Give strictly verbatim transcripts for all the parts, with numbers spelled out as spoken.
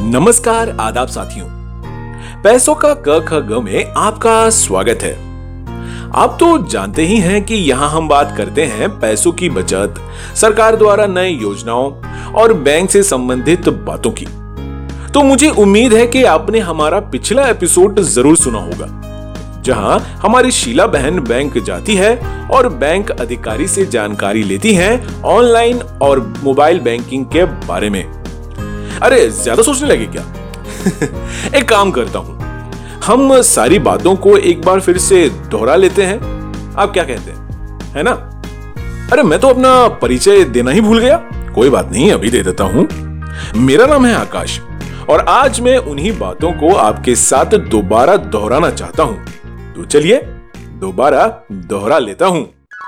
नमस्कार आदाब साथियों, पैसों का क ख ग में आपका स्वागत है। आप तो जानते ही हैं कि यहाँ हम बात करते हैं पैसों की बचत, सरकार द्वारा नए योजनाओं और बैंक से संबंधित बातों की। तो मुझे उम्मीद है कि आपने हमारा पिछला एपिसोड जरूर सुना होगा, जहां हमारी शीला बहन बैंक जाती है और बैंक अधिकारी से जानकारी लेती हैं ऑनलाइन और मोबाइल बैंकिंग के बारे में। अरे ज्यादा सोचने लगे क्या? एक काम करता हूं, हम सारी बातों को एक बार फिर से दोहरा लेते हैं। आप क्या कहते हैं, है ना? अरे मैं तो अपना परिचय देना ही भूल गया। कोई बात नहीं, अभी दे देता हूं। मेरा नाम है आकाश और आज मैं उन्हीं बातों को आपके साथ दोबारा दोहराना चाहता हूं। तो चलिए दोबारा दोहरा लेता हूं।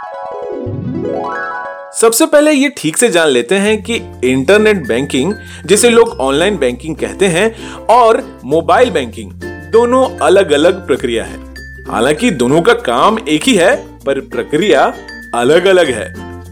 सबसे पहले ये ठीक से जान लेते हैं कि इंटरनेट बैंकिंग, जिसे लोग ऑनलाइन बैंकिंग कहते हैं, और मोबाइल बैंकिंग दोनों अलग अलग प्रक्रिया है। हालांकि दोनों का काम एक ही है, पर प्रक्रिया अलग अलग है।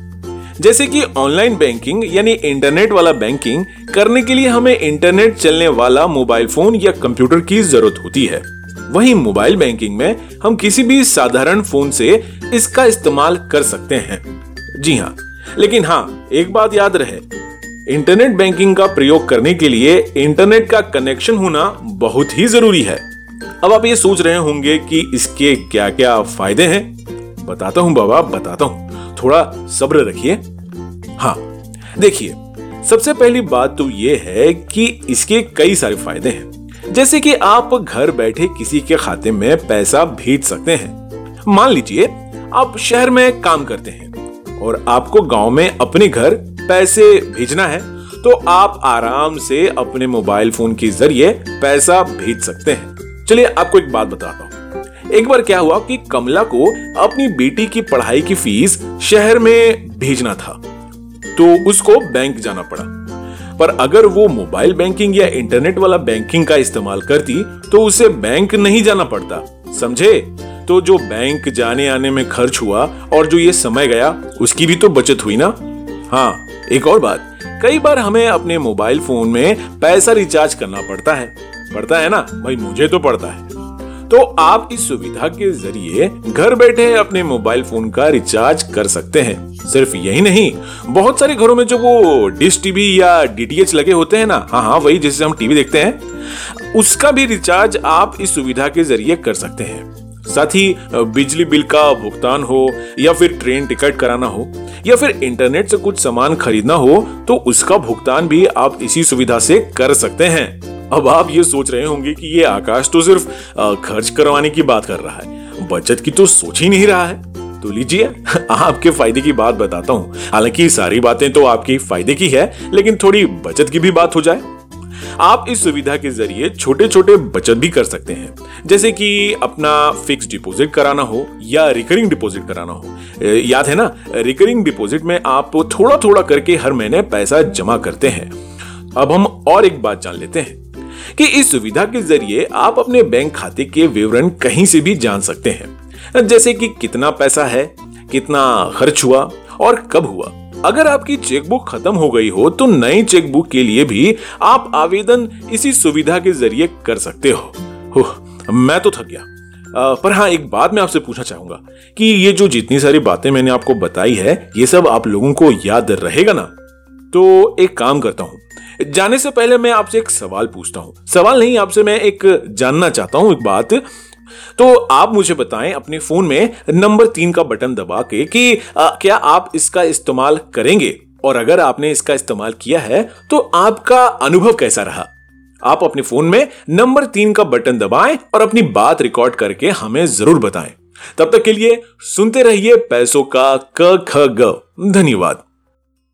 जैसे कि ऑनलाइन बैंकिंग यानी इंटरनेट वाला बैंकिंग करने के लिए हमें इंटरनेट चलने वाला मोबाइल फोन या कंप्यूटर की जरूरत होती है। वहीं मोबाइल बैंकिंग में हम किसी भी साधारण फोन से इसका इस्तेमाल कर सकते हैं। जी हाँ, लेकिन हाँ, एक बात याद रहे, इंटरनेट बैंकिंग का प्रयोग करने के लिए इंटरनेट का कनेक्शन होना बहुत ही जरूरी है। अब आप ये सोच रहे होंगे कि इसके क्या क्या फायदे हैं। बताता हूं बाबा, बताता हूं, थोड़ा सब्र रखिए। हाँ देखिए, सबसे पहली बात तो ये है कि इसके कई सारे फायदे हैं। जैसे कि आप घर बैठे किसी के खाते में पैसा भेज सकते हैं। मान लीजिए आप शहर में काम करते हैं और आपको गांव में अपने घर पैसे भेजना है, तो आप आराम से अपने मोबाइल फोन के जरिए पैसा भेज सकते हैं। चलिए आपको एक बात बताता हूं। एक बार क्या हुआ कि कमला को अपनी बेटी की पढ़ाई की फीस शहर में भेजना था, तो उसको बैंक जाना पड़ा। पर अगर वो मोबाइल बैंकिंग या इंटरनेट वाला बैंकिंग का इस्तेमाल करती तो उसे बैंक नहीं जाना पड़ता, समझे? तो जो बैंक जाने आने में खर्च हुआ और जो ये समय गया, उसकी भी तो बचत हुई ना। हाँ, एक और बात, कई बार हमें अपने मोबाइल फोन में पैसा रिचार्ज करना पड़ता है पड़ता है ना भाई, मुझे तो पड़ता है। तो आप इस सुविधा के जरिए घर बैठे अपने मोबाइल फोन का रिचार्ज कर सकते हैं। सिर्फ यही नहीं, बहुत सारे घरों में जो वो डिश टीवी या डीटीएच लगे होते हैं ना, हाँ हाँ वही जिससे हम टीवी देखते हैं, उसका भी रिचार्ज आप इस सुविधा के जरिए कर सकते हैं। साथ ही बिजली बिल का भुगतान हो, या फिर ट्रेन टिकट कराना हो, या फिर इंटरनेट से कुछ सामान खरीदना हो, तो उसका भुगतान भी आप इसी सुविधा से कर सकते हैं। अब आप ये सोच रहे होंगे कि ये आकाश तो सिर्फ खर्च करवाने की बात कर रहा है, बचत की तो सोच ही नहीं रहा है। तो लीजिए आपके फायदे की बात बताता हूँ। हालांकि सारी बातें तो आपकी फायदे की है, लेकिन थोड़ी बचत की भी बात हो जाए। आप इस सुविधा के जरिए छोटे छोटे बचत भी कर सकते हैं, जैसे कि अपना फिक्स डिपॉजिट कराना हो या रिकरिंग डिपॉजिट कराना हो। याद है ना, रिकरिंग डिपॉजिट में आप थोड़ा थोड़ा करके हर महीने पैसा जमा करते हैं। अब हम और एक बात जान लेते हैं कि इस सुविधा के जरिए आप अपने बैंक खाते के विवरण कहीं से भी जान सकते हैं, जैसे कि कितना पैसा है, कितना खर्च हुआ और कब हुआ। अगर आपकी चेकबुक खत्म हो गई हो तो नई चेकबुक के लिए भी आप आवेदन इसी सुविधा के जरिए कर सकते हो। मैं तो थक गया। आ, पर हाँ, एक बात मैं आपसे पूछना चाहूंगा कि ये जो जितनी सारी बातें मैंने आपको बताई है, ये सब आप लोगों को याद रहेगा ना? तो एक काम करता हूं, जाने से पहले मैं आपसे एक सवाल पूछता हूं। सवाल नहीं, आपसे मैं एक जानना चाहता हूं एक बात। तो आप मुझे बताएं अपने फोन में नंबर तीन का बटन दबा के कि आ, क्या आप इसका इस्तेमाल करेंगे, और अगर आपने इसका इस्तेमाल किया है तो आपका अनुभव कैसा रहा। आप अपने फोन में नंबर तीन का बटन दबाएं और अपनी बात रिकॉर्ड करके हमें जरूर बताएं। तब तक के लिए सुनते रहिए पैसों का क ख ग। धन्यवाद।